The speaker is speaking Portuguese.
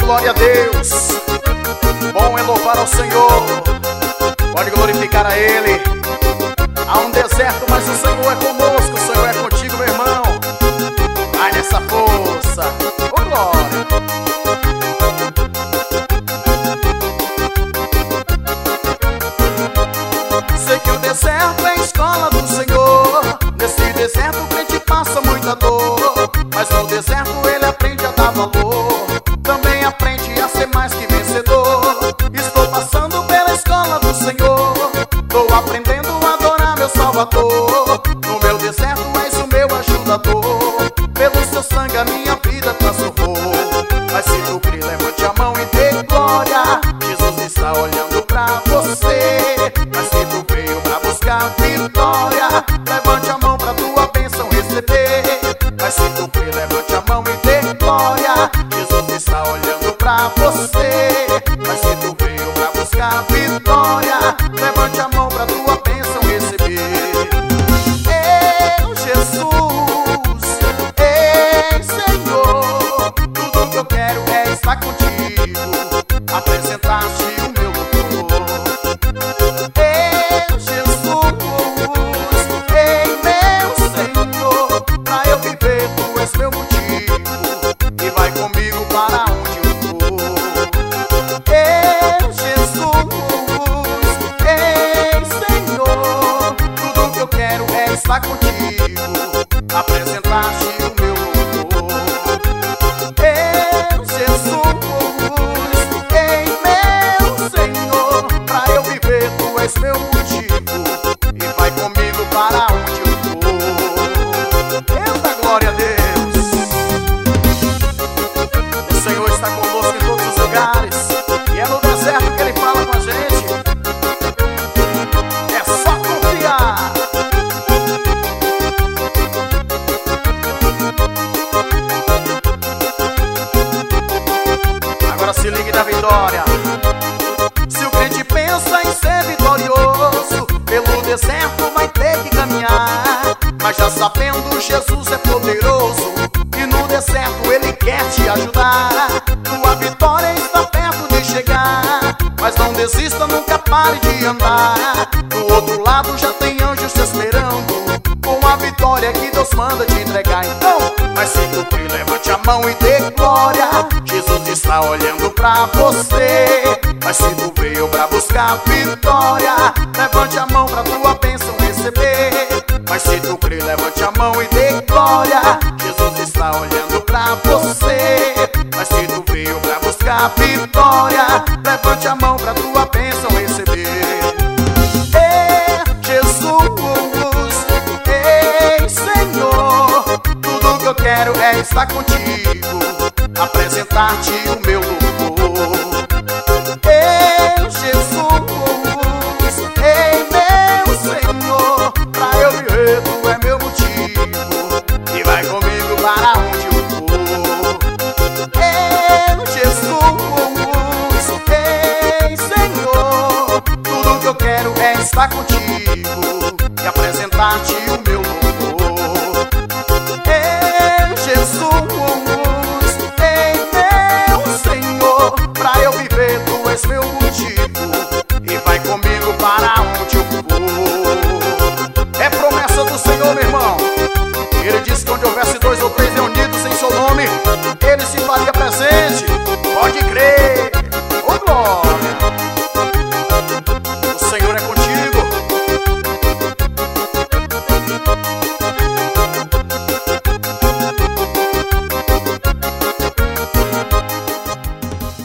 glória a Deus. Bom é louvar ao Senhor, pode glorificar a Ele. Há um deserto, mas o Senhor é conosco, o Senhor é contigo, meu irmão. Vai nessa força, ô glória. Sei que o deserto é a escola do Senhor. Nesse deserto o crente passa muita dor, mas no deserto ele aprende a dar valor. Também aprende a ser mais que vencedor. Estou passando pela escola do Senhor, tô aprendendo a adorar meu Salvador. No meu deserto és o meu ajudador, pelo seu sangue a minha vida transformou. Mas se tu crer, levante a mão e dê glória. Jesus está olhando pra você. Mas se tu veio pra buscar vitória, levante a mão pra tua bênção receber. Mas se tu crer, levante a mão e dê glória. Jesus está olhando pra você. Mas se tu veio pra buscar vitória, levante a mão pra tua bênção receber. Eu, Jesus, ei, Senhor, tudo que eu quero é estar contigo, apresentar-te o meu louvor. Eu, Jesus, ei, meu Senhor, pra eu viver tu és meu motivo, e vai comigo para onde eu for. Eu, Jesus, ei, Senhor, tudo que eu quero é estar contigo, apresentar-te o meu louvor. Eu, Jesus, ei, meu Senhor, pra eu viver tu és meu motivo, e vai comigo para onde eu for. Eita, glória a Deus. O Senhor está conosco em todos os lugares, e é no deserto que Ele fala com a gente. É só confiar. Agora se ligue na vitória. Se o crente pensa em ser vitorioso, pelo deserto vai ter que caminhar. Mas já sabendo, Jesus é poderoso, e no deserto Ele quer te ajudar. Tua vitória está perto de chegar, mas não desista, nunca pare de andar. Do outro lado já tem anjos te esperando, com a vitória que Deus manda te entregar. Então, mas se tu crer, levante a mão e dê glória. Jesus está olhando pra você. Mas se tu veio pra buscar vitória, levante a mão pra tua bênção receber. Mas se tu crer, levante a mão e dê glória. Jesus está olhando pra você. Mas se tu veio pra buscar vitória, levante a mão pra tua bênção receber. Jesus, ei, Senhor, tudo que eu quero é estar contigo, apresentar-te o meu louvor. Eu, Jesus, ei, meu Senhor, pra eu viver tu é meu motivo, e vai comigo para onde eu for. Eu, Jesus, ei, Senhor, tudo que eu quero é estar contigo,